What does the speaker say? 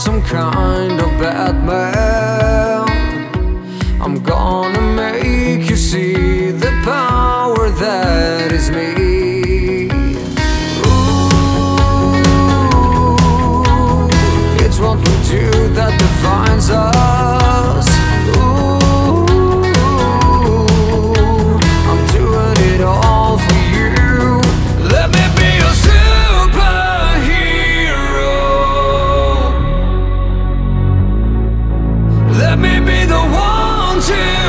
some kind of Batman. I'm gonna make you see the power that is me. Ooh, it's what we do that defines us. Ooh, I'm doing it all for you. Let me be your superhero. Let me be the one to